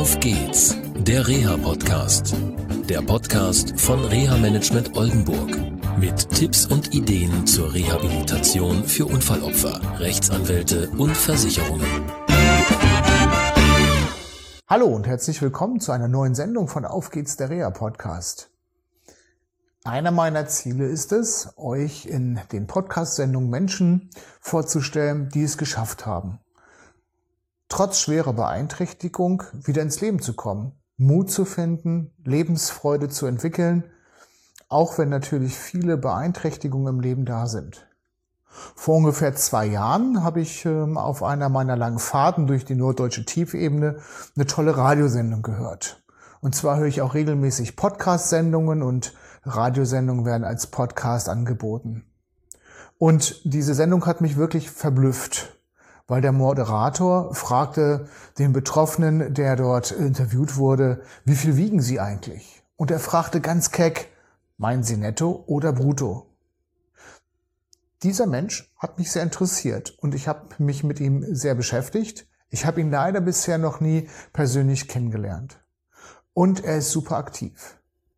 Auf geht's, der Reha-Podcast. Der Podcast von Reha-Management Oldenburg. Mit Tipps und Ideen zur Rehabilitation für Unfallopfer, Rechtsanwälte und Versicherungen. Hallo und herzlich willkommen zu einer neuen Sendung von Auf geht's, der Reha-Podcast. Einer meiner Ziele ist es, euch in den Podcast-Sendungen Menschen vorzustellen, die es geschafft haben, trotz schwerer Beeinträchtigung wieder ins Leben zu kommen, Mut zu finden, Lebensfreude zu entwickeln, auch wenn natürlich viele Beeinträchtigungen im Leben da sind. Vor ungefähr 2 Jahren habe ich auf einer meiner langen Fahrten durch die norddeutsche Tiefebene eine tolle Radiosendung gehört. Und zwar höre ich auch regelmäßig Podcast-Sendungen und Radiosendungen werden als Podcast angeboten. Und diese Sendung hat mich wirklich verblüfft, weil der Moderator fragte den Betroffenen, der dort interviewt wurde, wie viel wiegen Sie eigentlich? Und er fragte ganz keck, meinen Sie netto oder brutto? Dieser Mensch hat mich sehr interessiert und ich habe mich mit ihm sehr beschäftigt. Ich habe ihn leider bisher noch nie persönlich kennengelernt. Und er ist super aktiv.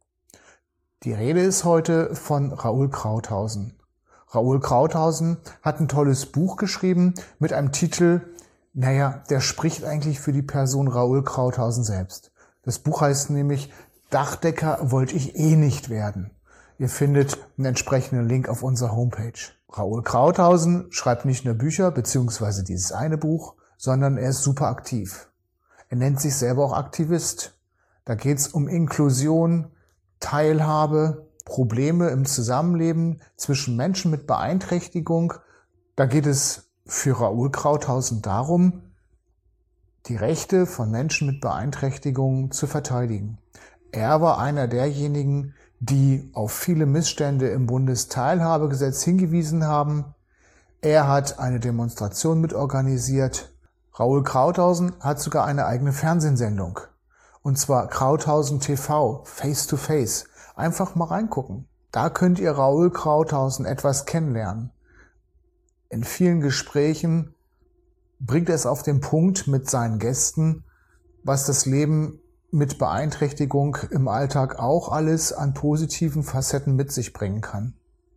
Die Rede ist heute von Raoul Krauthausen. Raoul Krauthausen hat ein tolles Buch geschrieben mit einem Titel, der spricht eigentlich für die Person Raoul Krauthausen selbst. Das Buch heißt nämlich Dachdecker wollte ich eh nicht werden. Ihr findet einen entsprechenden Link auf unserer Homepage. Raoul Krauthausen schreibt nicht nur Bücher bzw. dieses eine Buch, sondern er ist super aktiv. Er nennt sich selber auch Aktivist. Da geht es um Inklusion, Teilhabe, Probleme im Zusammenleben zwischen Menschen mit Beeinträchtigung. Da geht es für Raoul Krauthausen darum, die Rechte von Menschen mit Beeinträchtigungen zu verteidigen. Er war einer derjenigen, die auf viele Missstände im Bundesteilhabegesetz hingewiesen haben. Er hat eine Demonstration mitorganisiert. Raoul Krauthausen hat sogar eine eigene Fernsehsendung. Und zwar Krauthausen TV, Face to Face. Einfach mal reingucken. Da könnt ihr Raoul Krauthausen etwas kennenlernen. In vielen Gesprächen bringt er es auf den Punkt mit seinen Gästen, was das Leben mit Beeinträchtigung im Alltag auch alles an positiven Facetten mit sich bringen kann.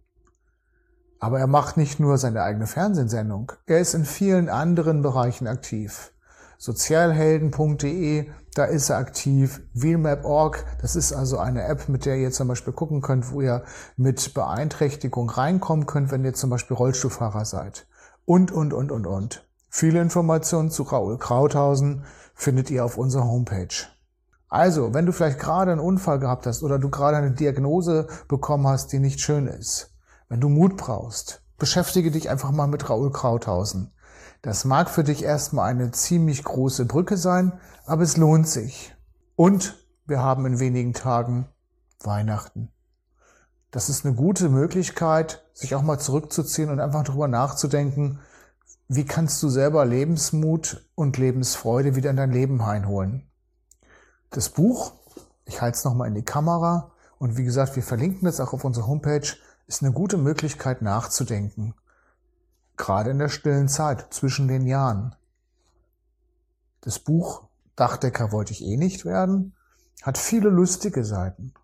Aber er macht nicht nur seine eigene Fernsehsendung, er ist in vielen anderen Bereichen aktiv. Sozialhelden.de, da ist er aktiv. Wheelmap.org, das ist also eine App, mit der ihr zum Beispiel gucken könnt, wo ihr mit Beeinträchtigung reinkommen könnt, wenn ihr zum Beispiel Rollstuhlfahrer seid. Und. Viele Informationen zu Raoul Krauthausen findet ihr auf unserer Homepage. Also, wenn du vielleicht gerade einen Unfall gehabt hast oder du gerade eine Diagnose bekommen hast, die nicht schön ist, wenn du Mut brauchst, beschäftige dich einfach mal mit Raoul Krauthausen. Das mag für dich erstmal eine ziemlich große Brücke sein, aber es lohnt sich. Und wir haben in wenigen Tagen Weihnachten. Das ist eine gute Möglichkeit, sich auch mal zurückzuziehen und einfach darüber nachzudenken, wie kannst du selber Lebensmut und Lebensfreude wieder in dein Leben einholen. Das Buch, ich halte es nochmal in die Kamera und wie gesagt, wir verlinken das auch auf unserer Homepage, ist eine gute Möglichkeit nachzudenken. Gerade in der stillen Zeit, zwischen den Jahren. Das Buch Dachdecker wollte ich eh nicht werden, hat viele lustige Seiten.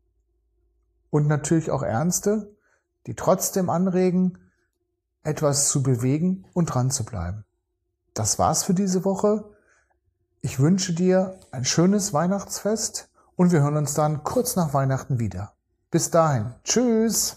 Und natürlich auch ernste, die trotzdem anregen, etwas zu bewegen und dran zu bleiben. Das war's für diese Woche. Ich wünsche dir ein schönes Weihnachtsfest und wir hören uns dann kurz nach Weihnachten wieder. Bis dahin. Tschüss!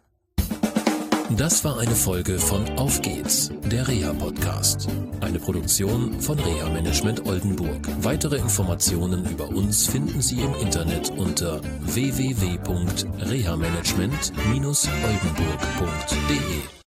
Das war eine Folge von Auf geht's, der Reha-Podcast. Eine Produktion von Reha-Management Oldenburg. Weitere Informationen über uns finden Sie im Internet unter www.rehamanagement-oldenburg.de.